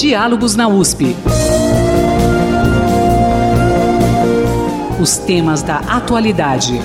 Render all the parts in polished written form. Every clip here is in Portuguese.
Diálogos na USP. Os temas da atualidade.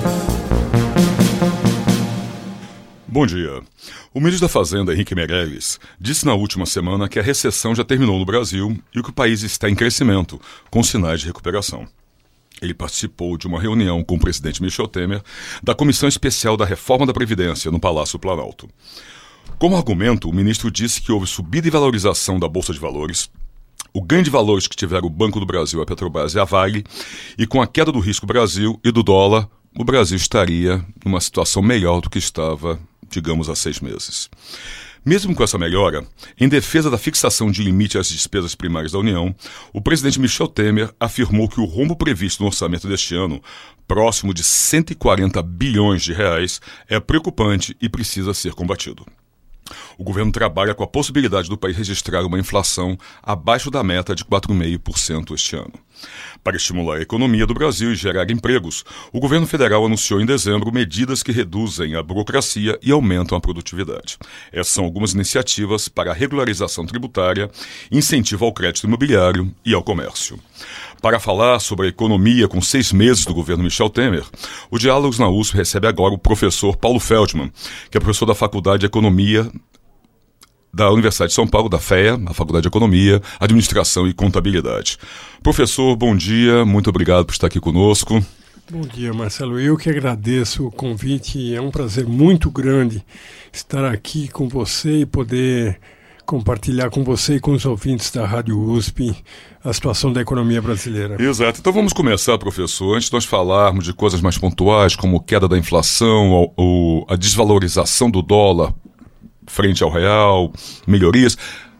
Bom dia. O ministro da Fazenda, Henrique Meirelles, disse na última semana que a recessão já terminou no Brasil e que o país está em crescimento, com sinais de recuperação. Ele participou de uma reunião com o presidente Michel Temer da Comissão Especial da Reforma da Previdência no Palácio Planalto. Como argumento, o ministro disse que houve subida e valorização da Bolsa de Valores, o ganho de valores que tiveram o Banco do Brasil, a Petrobras e a Vale, e com a queda do risco Brasil e do dólar, o Brasil estaria numa situação melhor do que estava, digamos, há 6 meses. Mesmo com essa melhora, em defesa da fixação de limite às despesas primárias da União, o presidente Michel Temer afirmou que o rombo previsto no orçamento deste ano, próximo de 140 bilhões de reais, é preocupante e precisa ser combatido. O governo trabalha com a possibilidade do país registrar uma inflação abaixo da meta de 4,5% este ano. Para estimular a economia do Brasil e gerar empregos, o governo federal anunciou em dezembro medidas que reduzem a burocracia e aumentam a produtividade. Essas são algumas iniciativas para a regularização tributária, incentivo ao crédito imobiliário e ao comércio. Para falar sobre a economia com 6 meses do governo Michel Temer, o Diálogos na USP recebe agora o professor Paulo Feldman, que é professor da Faculdade de Economia da Universidade de São Paulo, da FEA, a Faculdade de Economia, Administração e Contabilidade. Professor, bom dia, muito obrigado por estar aqui conosco. Bom dia, Marcelo. Eu que agradeço o convite. É um prazer muito grande estar aqui com você e poder compartilhar com você e com os ouvintes da Rádio USP a situação da economia brasileira. Exato. Então vamos começar, professor, antes de nós falarmos de coisas mais pontuais, como queda da inflação, a desvalorização do dólar frente ao real, melhorias.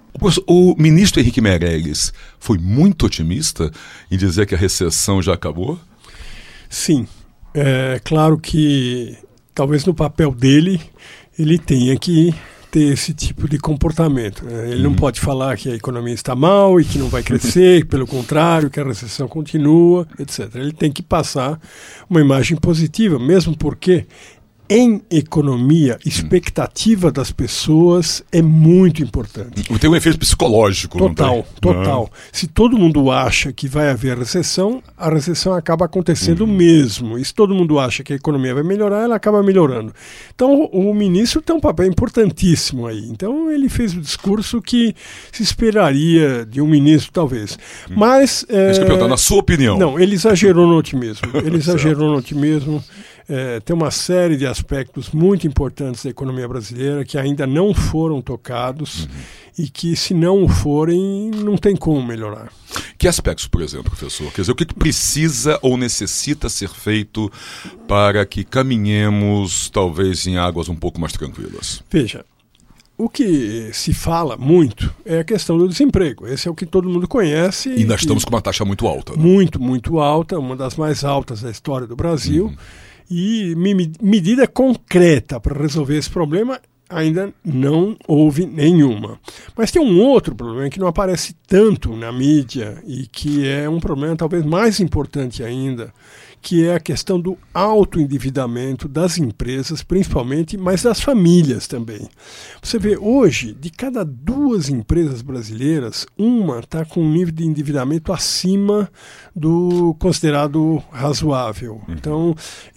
O ministro Henrique Meirelles foi muito otimista em dizer que a recessão já acabou? Sim. É claro que talvez no papel dele ele tenha que ter esse tipo de comportamento. Ele não pode falar que a economia está mal e que não vai crescer, pelo contrário, que a recessão continua, etc. Ele tem que passar uma imagem positiva, mesmo porque em economia, expectativa das pessoas é muito importante. Tem um efeito psicológico. Total. Não. Se todo mundo acha que vai haver recessão, a recessão acaba acontecendo mesmo. E se todo mundo acha que a economia vai melhorar, ela acaba melhorando. Então o ministro tem um papel importantíssimo aí. Então ele fez o discurso que se esperaria de um ministro, talvez. Mas na sua opinião. Não, ele exagerou no otimismo. Tem uma série de aspectos muito importantes da economia brasileira que ainda não foram tocados e que, se não o forem, não tem como melhorar. Que aspectos, por exemplo, professor? Quer dizer, o que precisa ou necessita ser feito para que caminhemos, talvez, em águas um pouco mais tranquilas? Veja, o que se fala muito é a questão do desemprego. Esse é o que todo mundo conhece. E nós estamos com uma taxa muito alta. Né? Muito alta, uma das mais altas da história do Brasil. E medida concreta para resolver esse problema ainda não houve nenhuma. Mas tem um outro problema que não aparece tanto na mídia e que é um problema talvez mais importante ainda, que é a questão do autoendividamento das empresas, principalmente, mas das famílias também. Você vê, hoje, de cada 2 empresas brasileiras, uma está com um nível de endividamento acima do considerado razoável. Então,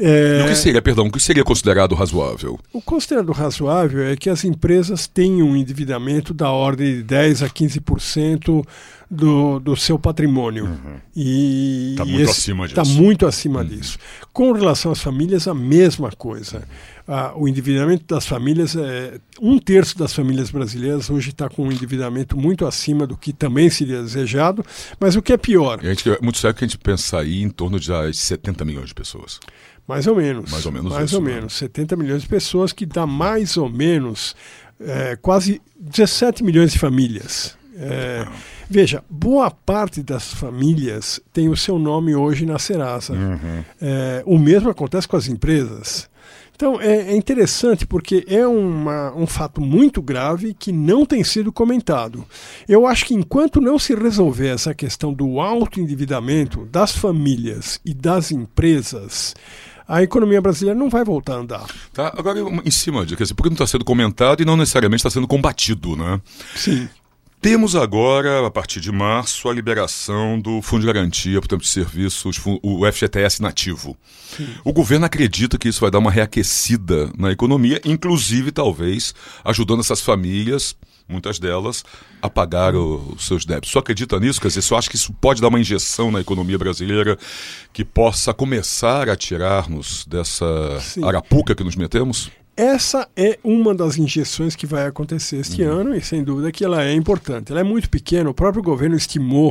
o que seria considerado razoável? O considerado razoável é que as empresas tenham um endividamento da ordem de 10% a 15% do seu patrimônio. Está muito acima disso. Está muito acima disso. Com relação às famílias, a mesma coisa. O endividamento das famílias, 1/3 das famílias brasileiras hoje está com um endividamento muito acima do que também seria desejado, mas o que é pior... É muito sério que a gente pensa aí em torno de 70 milhões de pessoas. Mais ou menos. 70 milhões de pessoas, que dá mais ou menos quase 17 milhões de famílias. Veja, boa parte das famílias tem o seu nome hoje na Serasa. O mesmo acontece com as empresas. Então, é interessante porque é um fato muito grave que não tem sido comentado. Eu acho que enquanto não se resolver essa questão do autoendividamento das famílias e das empresas, a economia brasileira não vai voltar a andar. Tá, agora, em cima de, quer dizer, porque não está sendo comentado e não necessariamente está sendo combatido, né? Sim. Temos agora, a partir de março, a liberação do Fundo de Garantia por Tempo de Serviço, o FGTS nativo. Sim. O governo acredita que isso vai dar uma reaquecida na economia, inclusive, talvez, ajudando essas famílias, muitas delas, a pagar os seus débitos. Você acredita nisso? Quer dizer, você acha que isso pode dar uma injeção na economia brasileira que possa começar a tirar-nos dessa arapuca que nos metemos? Essa é uma das injeções que vai acontecer este ano e, sem dúvida, que ela é importante. Ela é muito pequena, o próprio governo estimou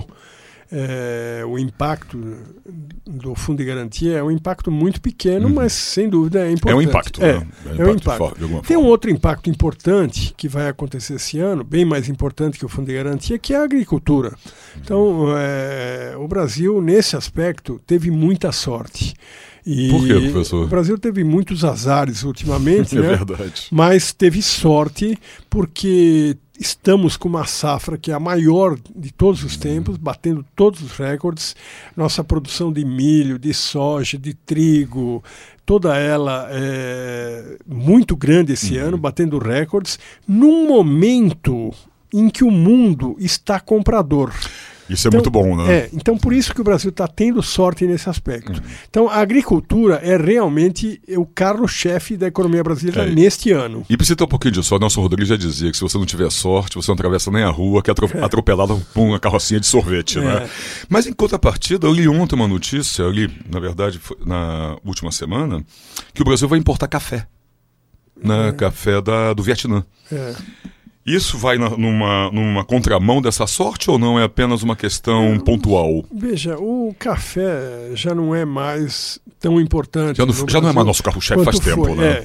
o impacto do Fundo de Garantia, é um impacto muito pequeno, mas, sem dúvida, é importante. É um impacto, né? É um impacto. Tem um outro impacto importante que vai acontecer esse ano, bem mais importante que o Fundo de Garantia, que é a agricultura. Então, o Brasil, nesse aspecto, teve muita sorte. Por quê, professor? O Brasil teve muitos azares ultimamente, É né? verdade. Mas teve sorte porque estamos com uma safra que é a maior de todos os tempos, batendo todos os recordes. Nossa produção de milho, de soja, de trigo, toda ela é muito grande esse ano, batendo recordes, num momento em que o mundo está comprador. Isso é muito bom, né? Então por isso que o Brasil está tendo sorte nesse aspecto. Então a agricultura é realmente o carro-chefe da economia brasileira neste ano. E precisa ter um pouquinho disso. O Nelson Rodrigues já dizia que se você não tiver sorte, você não atravessa nem a rua, que é atropelado por uma carrocinha de sorvete, né? Mas em contrapartida, eu li ontem uma notícia, na verdade, na última semana, que o Brasil vai importar café. Café do Vietnã. Isso vai numa contramão dessa sorte ou não é apenas uma questão pontual? Veja, o café já não é mais tão importante. Já não é mais nosso carro-chefe faz tempo, né?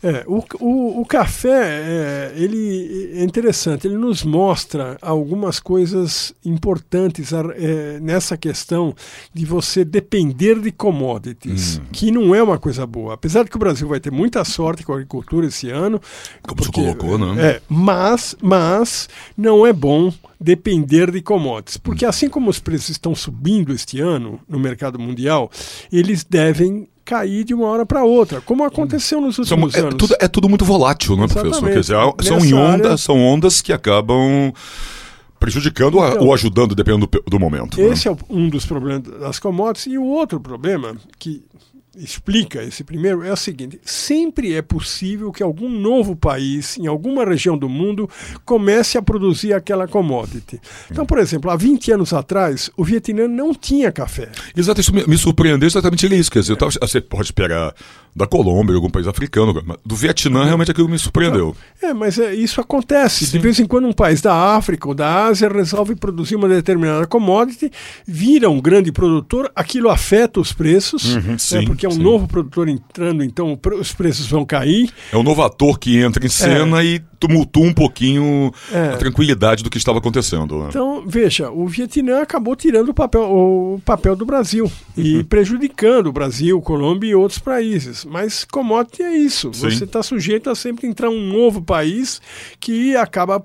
O café, ele é interessante, ele nos mostra algumas coisas importantes nessa questão de você depender de commodities, que não é uma coisa boa. Apesar de que o Brasil vai ter muita sorte com a agricultura esse ano. Como você colocou, né? Mas não é bom depender de commodities, porque assim como os preços estão subindo este ano no mercado mundial, eles devem cair de uma hora para outra, como aconteceu nos últimos anos. Tudo muito volátil, né, professor? Quer dizer, são ondas que acabam prejudicando ou ajudando, dependendo do momento. Esse é um dos problemas das commodities. E o outro problema que explica esse primeiro é o seguinte: sempre é possível que algum novo país, em alguma região do mundo, comece a produzir aquela commodity. Então, por exemplo, há 20 anos atrás, o Vietnã não tinha café. Exato, isso me surpreendeu exatamente isso. Quer dizer, você pode esperar da Colômbia, algum país africano, mas do Vietnã realmente aquilo me surpreendeu. Mas isso acontece. Sim. De vez em quando um país da África ou da Ásia resolve produzir uma determinada commodity, vira um grande produtor, aquilo afeta os preços, porque é um novo produtor entrando, então os preços vão cair. É um novo ator que entra em cena e tumultua um pouquinho a tranquilidade do que estava acontecendo. Né? Então, veja, o Vietnã acabou tirando o papel do Brasil e prejudicando o Brasil, Colômbia e outros países. Mas commodity é isso. Sim. Você está sujeito a sempre entrar um novo país que acaba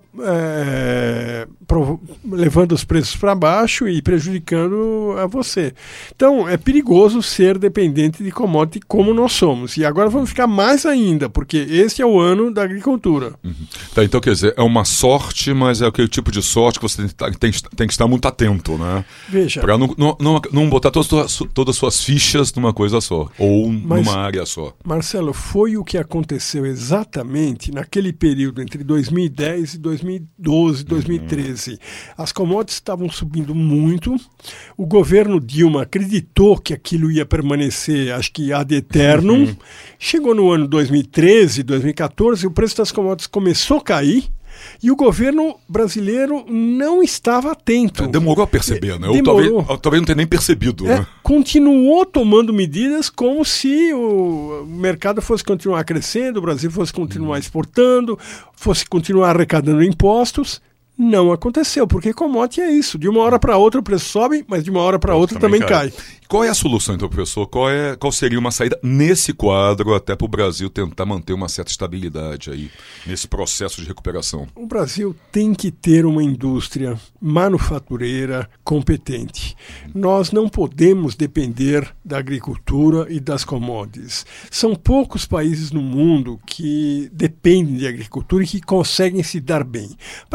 levando os preços para baixo e prejudicando a você. Então, é perigoso ser dependente de commodity como nós somos. E agora vamos ficar mais ainda, porque esse é o ano da agricultura. Tá, então, quer dizer, é uma sorte, mas é aquele tipo de sorte que você tem que estar muito atento, né? Veja. Para não botar todas as suas fichas numa coisa só, ou numa área só. Marcelo, foi o que aconteceu exatamente naquele período entre 2010 e 2012, 2013. As commodities estavam subindo muito, o governo Dilma acreditou que aquilo ia permanecer, acho que ad eternum. Chegou no ano 2013, 2014, o preço das commodities começou a cair e o governo brasileiro não estava atento. Demorou a perceber, né? Talvez não tenha nem percebido. Né? Continuou tomando medidas como se o mercado fosse continuar crescendo, o Brasil fosse continuar exportando, fosse continuar arrecadando impostos. Não aconteceu, porque commodity é isso. De uma hora para outra o preço sobe, mas de uma hora para outra também cai. Qual é a solução, então, professor? Qual seria uma saída nesse quadro até para o Brasil tentar manter uma certa estabilidade aí nesse processo de recuperação? O Brasil tem que ter uma indústria manufatureira competente. Nós não podemos depender da agricultura e das commodities. São poucos países no mundo que dependem de agricultura e que conseguem se dar bem. Praticamente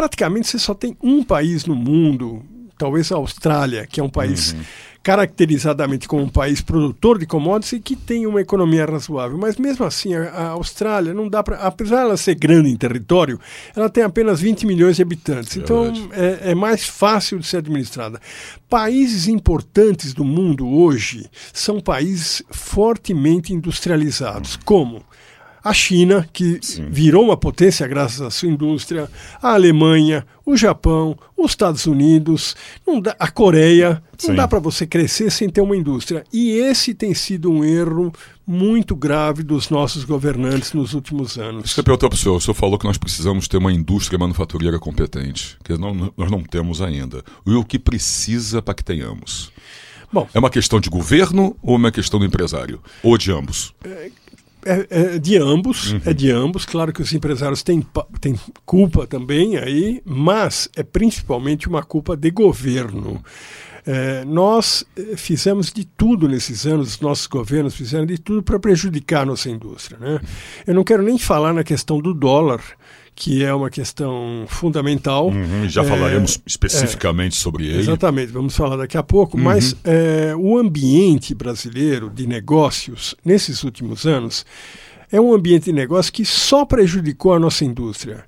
você só tem um país no mundo, talvez a Austrália, que é um país caracterizadamente como um país produtor de commodities e que tem uma economia razoável. Mas mesmo assim, a Austrália não dá para, apesar de ela ser grande em território, ela tem apenas 20 milhões de habitantes. Então é mais fácil de ser administrada. Países importantes do mundo hoje são países fortemente industrializados, como a China, que virou uma potência graças à sua indústria, a Alemanha, o Japão, os Estados Unidos, a Coreia. Não dá para você crescer sem ter uma indústria. E esse tem sido um erro muito grave dos nossos governantes nos últimos anos. Isso que eu perguntou para o senhor falou que nós precisamos ter uma indústria manufatureira competente, que nós não temos ainda. E o que precisa para que tenhamos? Bom, é uma questão de governo ou uma questão do empresário? Ou de ambos? É de ambos, claro que os empresários têm culpa também aí, mas é principalmente uma culpa de governo. Nós fizemos de tudo nesses anos, os nossos governos fizeram de tudo para prejudicar a nossa indústria, né? Eu não quero nem falar na questão do dólar, que é uma questão fundamental. Já falaremos especificamente sobre ele. Exatamente, vamos falar daqui a pouco, mas o ambiente brasileiro de negócios, nesses últimos anos, é um ambiente de negócio que só prejudicou a nossa indústria.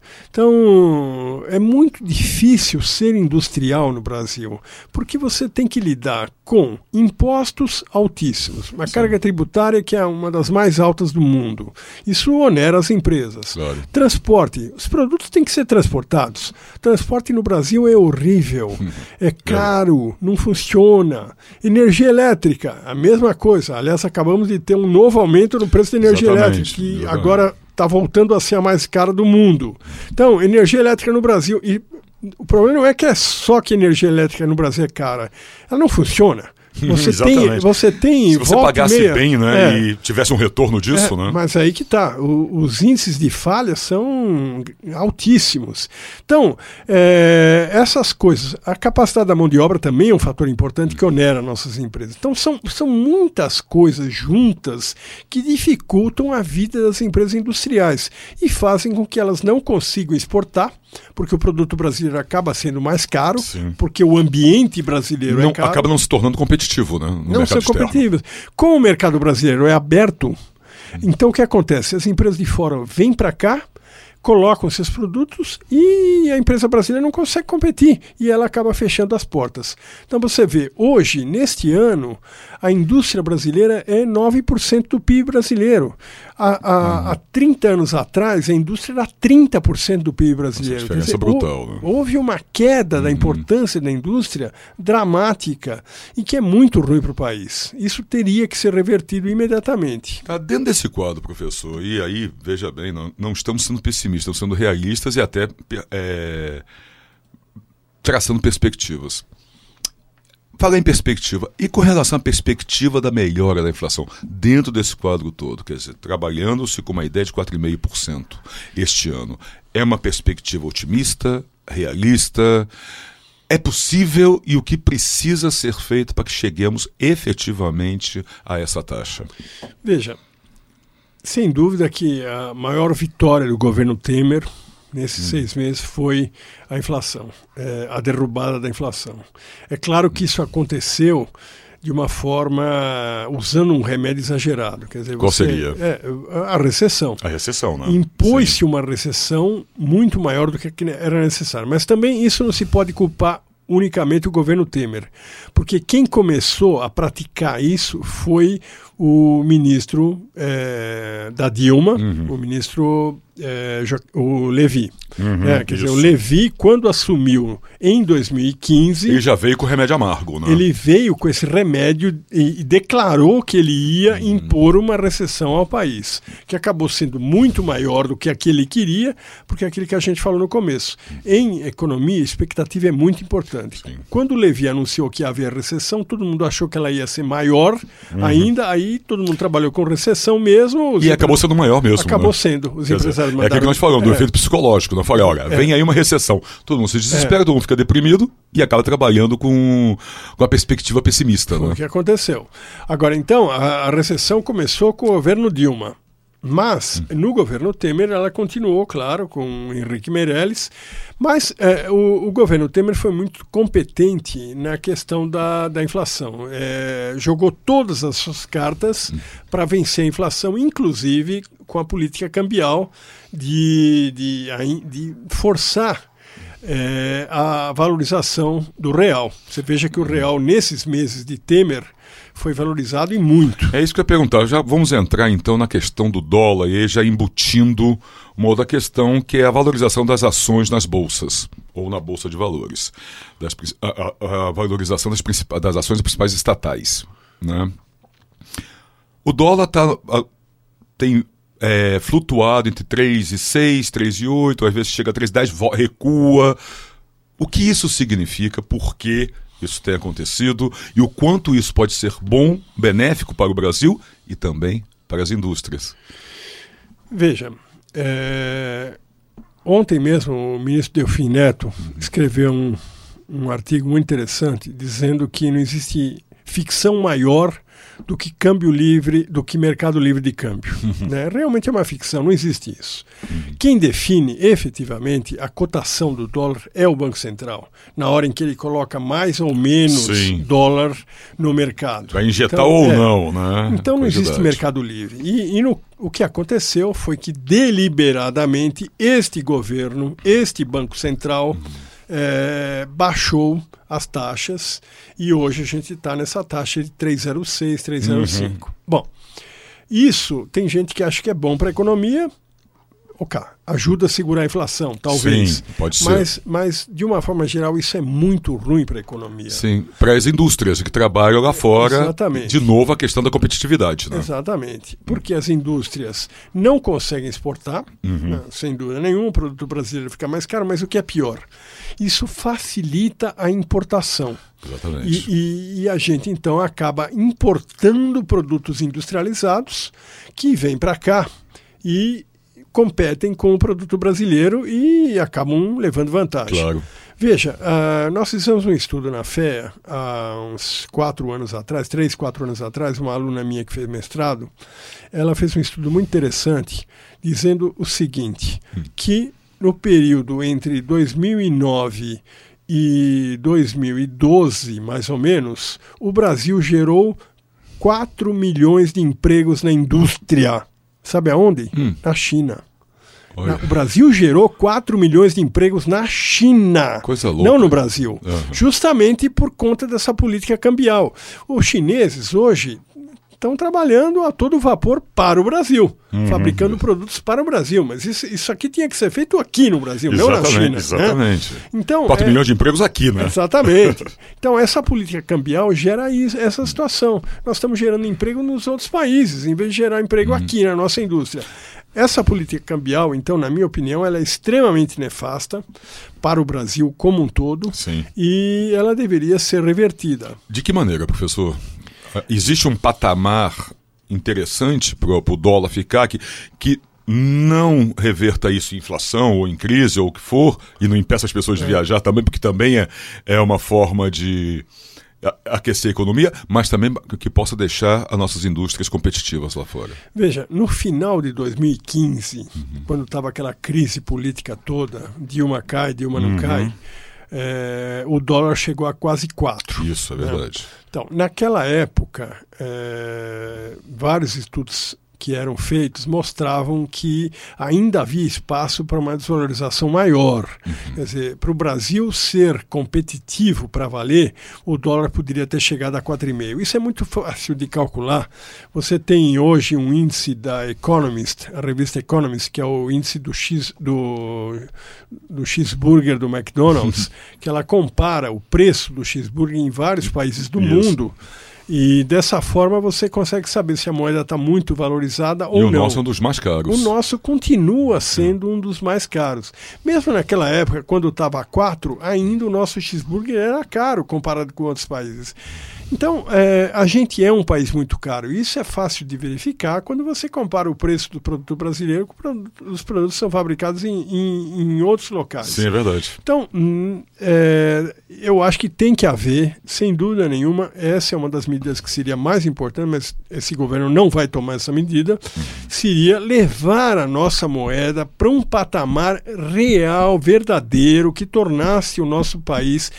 Então, é muito difícil ser industrial no Brasil, porque você tem que lidar com impostos altíssimos, uma carga tributária que é uma das mais altas do mundo. Isso onera as empresas. Claro. Transporte, os produtos têm que ser transportados. Transporte no Brasil é horrível, é caro, não funciona. Energia elétrica, a mesma coisa. Aliás, acabamos de ter um novo aumento no preço da energia elétrica, que agora está voltando a ser a mais cara do mundo. Então, energia elétrica no Brasil... E o problema não é que é só que a energia elétrica no Brasil é cara. Ela não funciona. Você tem se você pagasse bem, né, e tivesse um retorno disso, né? Mas aí que está. Os índices de falha são altíssimos. Então, essas coisas, a capacidade da mão de obra também é um fator importante que onera nossas empresas. Então, são muitas coisas juntas que dificultam a vida das empresas industriais e fazem com que elas não consigam exportar, porque o produto brasileiro acaba sendo mais caro, porque o ambiente brasileiro é caro. Acaba não se tornando competitivo, né? Não ser competitivo. Como o mercado brasileiro é aberto, então o que acontece? As empresas de fora vêm para cá, colocam seus produtos e a empresa brasileira não consegue competir e ela acaba fechando as portas. Então você vê, hoje, neste ano, a indústria brasileira é 9% do PIB brasileiro. Há 30 anos atrás, a indústria era 30% do PIB brasileiro. Essa diferença brutal, né? Houve uma queda da importância da indústria dramática e que é muito ruim para o país. Isso teria que ser revertido imediatamente. Dentro desse quadro, professor, e aí, veja bem, não estamos sendo pessimistas, estamos sendo realistas e até traçando perspectivas. Falar em perspectiva, e com relação à perspectiva da melhora da inflação, dentro desse quadro todo, quer dizer, trabalhando-se com uma ideia de 4,5% este ano, é uma perspectiva otimista, realista? É possível e o que precisa ser feito para que cheguemos efetivamente a essa taxa? Veja, sem dúvida que a maior vitória do governo Temer nesses 6 meses foi a inflação, a derrubada da inflação. É claro que isso aconteceu de uma forma usando um remédio exagerado. Quer dizer, qual seria? A recessão. A recessão, né? Impôs-se uma recessão muito maior do que era necessário. Mas também isso não se pode culpar unicamente o governo Temer, porque quem começou a praticar isso foi o ministro da Dilma, o ministro o Levi. Quer dizer, o Levi, quando assumiu em 2015... Ele já veio com remédio amargo, né? Ele veio com esse remédio e declarou que ele ia impor uma recessão ao país, que acabou sendo muito maior do que aquele queria, porque é aquilo que a gente falou no começo. Em economia, a expectativa é muito importante. Quando o Levi anunciou que havia recessão, todo mundo achou que ela ia ser maior ainda, aí todo mundo trabalhou com recessão mesmo. E acabou sendo maior mesmo. Acabou sendo. Os empresários mandaram... É aquilo que nós falamos, do efeito psicológico. Nós falamos, olha, vem aí uma recessão. Todo mundo se desespera, todo mundo fica deprimido e acaba trabalhando com a perspectiva pessimista. Foi né? o que aconteceu. Agora, então, a recessão começou com o governo Dilma. Mas, no governo Temer, ela continuou, claro, com Henrique Meirelles, mas o governo Temer foi muito competente na questão da inflação. Jogou todas as suas cartas para vencer a inflação, inclusive com a política cambial de forçar a valorização do real. Você veja que o real, nesses meses de Temer, foi valorizado e muito. É isso que eu ia perguntar. Já vamos entrar então na questão do dólar e já embutindo uma outra questão, que é a valorização das ações nas bolsas, ou na Bolsa de Valores. A valorização das ações das principais estatais, né? O dólar tem flutuado entre 3,6, 3,8, às vezes chega a 3,10, recua. O que isso significa? Por que isso tem acontecido? E o quanto isso pode ser bom, benéfico para o Brasil e também para as indústrias? Veja, ontem mesmo o ministro Delfim Neto escreveu um artigo muito interessante dizendo que não existe ficção maior do que câmbio livre, do que mercado livre de câmbio. Né? Realmente é uma ficção, não existe isso. Quem define efetivamente a cotação do dólar é o Banco Central, na hora em que ele coloca mais ou menos dólar no mercado. Vai injetar ou não, né? Então não existe mercado livre. O que aconteceu foi que deliberadamente este governo, este Banco Central, baixou as taxas e hoje a gente está nessa taxa de 3,06, 3,05. Bom, isso tem gente que acha que é bom para a economia, ajuda a segurar a inflação, talvez. Sim, pode ser. Mas, de uma forma geral, isso é muito ruim para a economia. Sim, para as indústrias que trabalham lá fora. Exatamente. De novo, a questão da competitividade. Né? Exatamente. Porque as indústrias não conseguem exportar, né, sem dúvida nenhuma, o produto brasileiro fica mais caro, mas o que é pior, isso facilita a importação. Exatamente. E a gente, então, acaba importando produtos industrializados que vêm para cá e competem com o produto brasileiro e acabam levando vantagem. Claro. Veja, nós fizemos um estudo na FEA há uns 4 anos atrás, 3, 4 anos atrás, uma aluna minha que fez mestrado, ela fez um estudo muito interessante dizendo o seguinte, que no período entre 2009 e 2012, mais ou menos, o Brasil gerou 4 milhões de empregos na indústria. Sabe aonde? Na China. O Brasil gerou 4 milhões de empregos na China. Coisa louca. Não no Brasil. Justamente por conta dessa política cambial. Os chineses hoje estão trabalhando a todo vapor para o Brasil, fabricando produtos para o Brasil. Mas isso aqui tinha que ser feito aqui no Brasil, não na China. Exatamente. Né? Então, 4 milhões de empregos aqui, né? Exatamente. Então, essa política cambial gera essa situação. Nós estamos gerando emprego nos outros países, em vez de gerar emprego aqui na nossa indústria. Essa política cambial, então, na minha opinião, ela é extremamente nefasta para o Brasil como um todo. Sim. E ela deveria ser revertida. De que maneira, professor? Existe um patamar interessante para o dólar ficar que não reverta isso em inflação ou em crise ou o que for e não impeça as pessoas de viajar também, porque também é uma forma de aquecer a economia, mas também que possa deixar as nossas indústrias competitivas lá fora. Veja, no final de 2015, quando estava aquela crise política toda, Dilma cai, Dilma não cai, o dólar chegou a quase 4. Isso, é verdade. Né? Então, naquela época, vários estudos que eram feitos mostravam que ainda havia espaço para uma desvalorização maior. Quer dizer, para o Brasil ser competitivo para valer, o dólar poderia ter chegado a 4,5. Isso é muito fácil de calcular. Você tem hoje um índice da Economist, a revista Economist, que é o índice do cheeseburger do McDonald's, que ela compara o preço do cheeseburger em vários países do mundo. E dessa forma você consegue saber se a moeda está muito valorizada ou não. E o nosso é um dos mais caros. O nosso continua sendo um dos mais caros. Mesmo naquela época, quando estava a 4, ainda o nosso cheeseburger era caro comparado com outros países. Então, a gente é um país muito caro. Isso é fácil de verificar quando você compara o preço do produto brasileiro com os produtos que são fabricados em outros locais. Sim, é verdade. Então, eu acho que tem que haver, sem dúvida nenhuma, essa é uma das medidas que seria mais importante, mas esse governo não vai tomar essa medida, seria levar a nossa moeda para um patamar real, verdadeiro, que tornasse o nosso país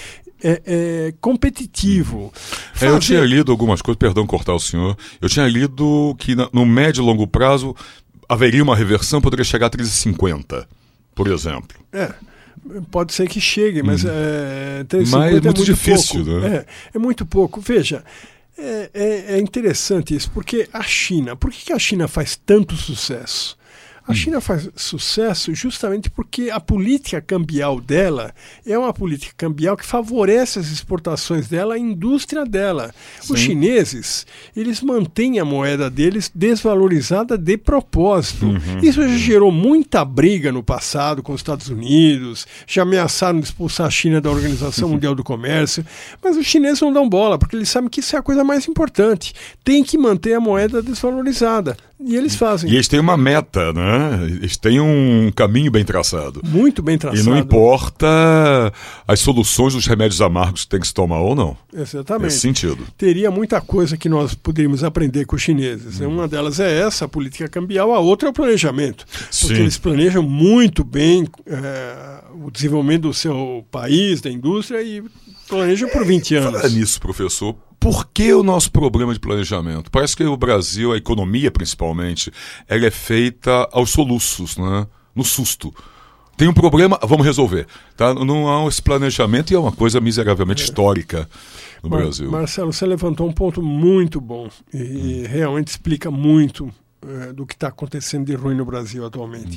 competitivo. Eu tinha lido algumas coisas, perdão cortar o senhor, eu tinha lido que no médio e longo prazo haveria uma reversão, poderia chegar a 3,50, por exemplo. Pode ser que chegue, mas 3,50 mas é muito difícil, pouco. Né? É muito pouco. Veja, é interessante isso, porque a China, por que a China faz tanto sucesso? A China faz sucesso justamente porque a política cambial dela é uma política cambial que favorece as exportações dela, a indústria dela. Sim. Os chineses, eles mantêm a moeda deles desvalorizada de propósito. Isso já gerou muita briga no passado com os Estados Unidos, já ameaçaram de expulsar a China da Organização Mundial do Comércio, mas os chineses não dão bola, porque eles sabem que isso é a coisa mais importante. Tem que manter a moeda desvalorizada. E eles fazem. E eles têm uma meta, né? Eles têm um caminho bem traçado. Muito bem traçado. E não importa as soluções dos remédios amargos que tem que se tomar ou não. Exatamente. Nesse sentido. Teria muita coisa que nós poderíamos aprender com os chineses. Uma delas é essa, a política cambial. A outra é o planejamento. Porque eles planejam muito bem o desenvolvimento do seu país, da indústria, e planejam por 20 anos. Fala nisso, professor. Por que o nosso problema de planejamento? Parece que o Brasil, a economia principalmente, ela é feita aos soluços, né? No susto. Tem um problema, vamos resolver. Tá? Não há esse planejamento e é uma coisa miseravelmente histórica no Brasil. Marcelo, você levantou um ponto muito bom e realmente explica muito do que está acontecendo de ruim no Brasil atualmente.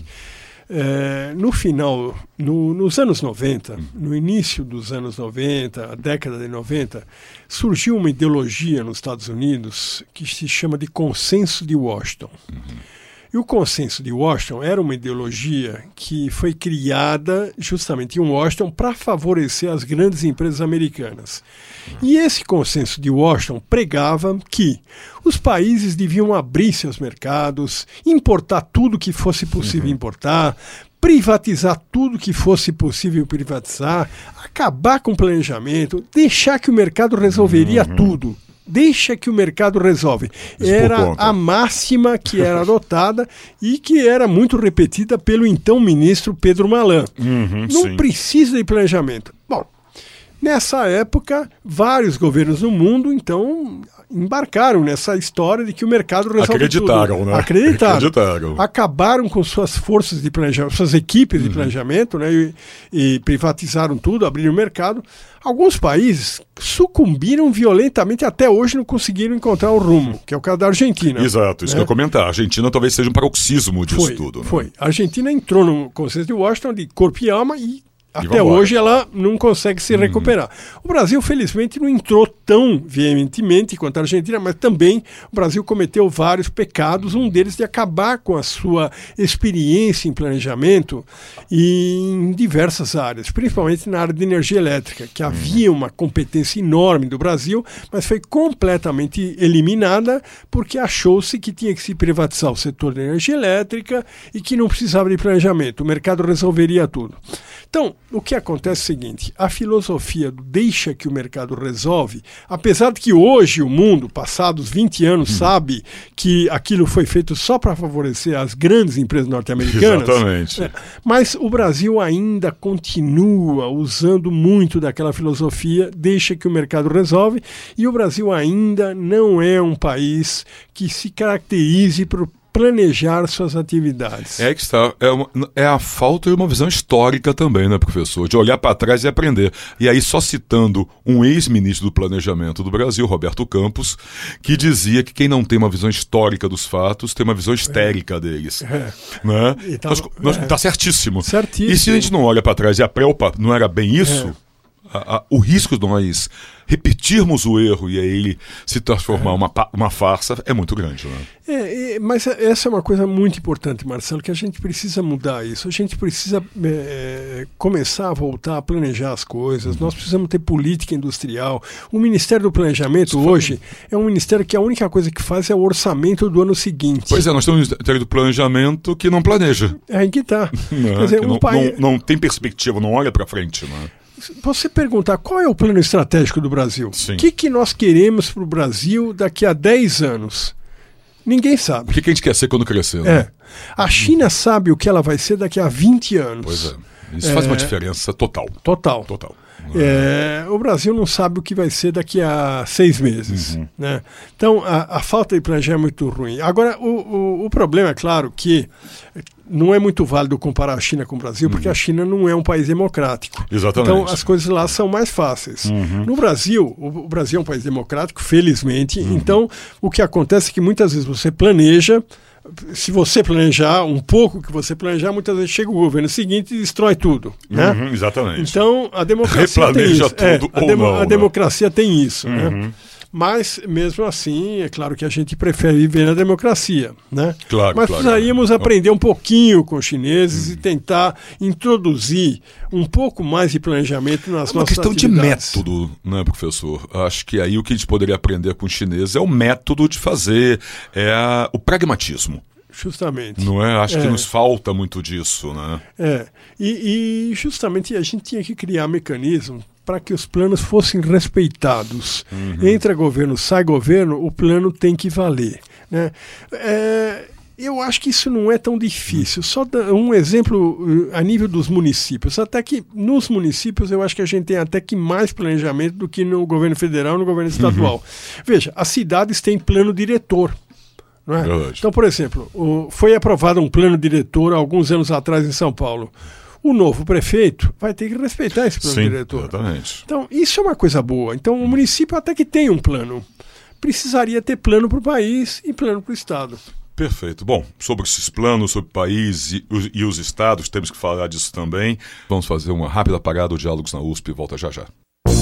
No final, nos anos 90, no início dos anos 90, a década de 90, surgiu uma ideologia nos Estados Unidos que se chama de Consenso de Washington. E o Consenso de Washington era uma ideologia que foi criada justamente em Washington para favorecer as grandes empresas americanas. E esse Consenso de Washington pregava que os países deviam abrir seus mercados, importar tudo que fosse possível importar, privatizar tudo que fosse possível privatizar, acabar com o planejamento, deixar que o mercado resolveria tudo. Deixa que o mercado resolve. Era a máxima que era adotada e que era muito repetida pelo então ministro Pedro Malan. Não precisa de planejamento. Bom, nessa época, vários governos no mundo, então, embarcaram nessa história de que o mercado resolve tudo. Né? Acreditaram. Acabaram com suas forças de planejamento, suas equipes de planejamento, né, e privatizaram tudo, abriram o mercado. Alguns países sucumbiram violentamente, até hoje não conseguiram encontrar o rumo, que é o caso da Argentina. Exato, isso que eu ia comentar. A Argentina talvez seja um paroxismo disso tudo. Né? Foi. A Argentina entrou no Consenso de Washington de corpo e alma e até hoje ela não consegue se recuperar. O Brasil, felizmente, não entrou tão veementemente quanto a Argentina, mas também o Brasil cometeu vários pecados, um deles de acabar com a sua experiência em planejamento em diversas áreas, principalmente na área de energia elétrica, que havia uma competência enorme do Brasil, mas foi completamente eliminada porque achou-se que tinha que se privatizar o setor da energia elétrica e que não precisava de planejamento, o mercado resolveria tudo. Então, o que acontece é o seguinte, a filosofia do deixa que o mercado resolve, apesar de que hoje o mundo, passados 20 anos, sabe que aquilo foi feito só para favorecer as grandes empresas norte-americanas. Exatamente. Mas o Brasil ainda continua usando muito daquela filosofia, deixa que o mercado resolve, e o Brasil ainda não é um país que se caracterize por planejar suas atividades. É que está. É a falta de uma visão histórica também, né, professor? De olhar para trás e aprender. E aí, só citando um ex-ministro do Planejamento do Brasil, Roberto Campos, que dizia que quem não tem uma visão histórica dos fatos tem uma visão histérica deles. Né? Tá certíssimo. Certíssimo. E se a gente não olha para trás e a preocupação não era bem isso... o risco de nós repetirmos o erro e aí ele se transformar uma farsa é muito grande, né? Mas essa é uma coisa muito importante, Marcelo, que a gente precisa mudar isso. A gente precisa começar a voltar a planejar as coisas. Nós precisamos ter política industrial. O Ministério do Planejamento hoje é um ministério que a única coisa que faz é o orçamento do ano seguinte. Pois é, nós temos um Ministério do Planejamento que não planeja. É aí que está. Quer dizer, não tem perspectiva, não olha para frente, né? Você perguntar qual é o plano estratégico do Brasil? O que nós queremos para o Brasil daqui a 10 anos? Ninguém sabe. O que a gente quer ser quando crescer, né? A China sabe o que ela vai ser daqui a 20 anos. Pois é. Isso faz uma diferença total. Total. O Brasil não sabe o que vai ser daqui a 6 meses. Né? Então, a falta de planejamento é muito ruim. Agora, o problema é claro que não é muito válido comparar a China com o Brasil, porque a China não é um país democrático. Exatamente. Então, as coisas lá são mais fáceis. No Brasil, o Brasil é um país democrático, felizmente. Então, o que acontece é que muitas vezes você planeja. Se você planejar um pouco que você planejar, muitas vezes chega o governo seguinte e destrói tudo. Né? Exatamente. Então, a democracia tem isso. A democracia tem isso. Né? Mas, mesmo assim, é claro que a gente prefere viver na democracia. Né? Mas precisaríamos aprender um pouquinho com os chineses e tentar introduzir um pouco mais de planejamento nas nossas atividades. É uma questão de método, né, professor? Acho que aí o que a gente poderia aprender com os chineses é o método de fazer, o pragmatismo. Justamente. Não é? Acho que nos falta muito disso, né? E justamente a gente tinha que criar mecanismos para que os planos fossem respeitados. Entra governo, sai governo, o plano tem que valer. Né? Eu acho que isso não é tão difícil. Só um exemplo a nível dos municípios. Até que nos municípios eu acho que a gente tem até que mais planejamento do que no governo federal e no governo estadual. Veja, as cidades têm plano diretor. Não é? Então, por exemplo, foi aprovado um plano diretor há alguns anos atrás em São Paulo. O novo prefeito vai ter que respeitar esse plano diretor. Exatamente. Então, isso é uma coisa boa. Então, o município até que tem um plano. Precisaria ter plano para o país e plano para o Estado. Perfeito. Bom, sobre esses planos, sobre o país e os estados, temos que falar disso também. Vamos fazer uma rápida parada do Diálogos na USP e volta já já.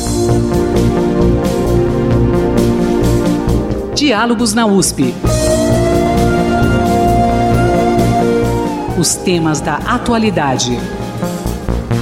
Diálogos na USP. Os temas da atualidade.